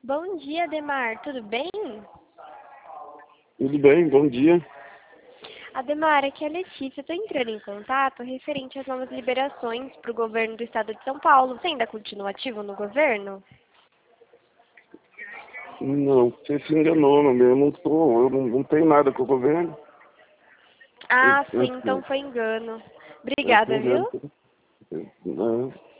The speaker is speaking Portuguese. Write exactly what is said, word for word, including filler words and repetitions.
Bom dia, Ademar. Tudo bem? Tudo bem, bom dia. Ademar, aqui é a Letícia. Estou entrando em contato referente às novas liberações para o governo do estado de São Paulo. Você ainda continua ativo no governo? Não, você se enganou, meu. Eu não tô, eu não, não tenho nada com o governo. Ah, Eu, sim, eu, então foi engano. eu se Obrigada, engano. viu? Não.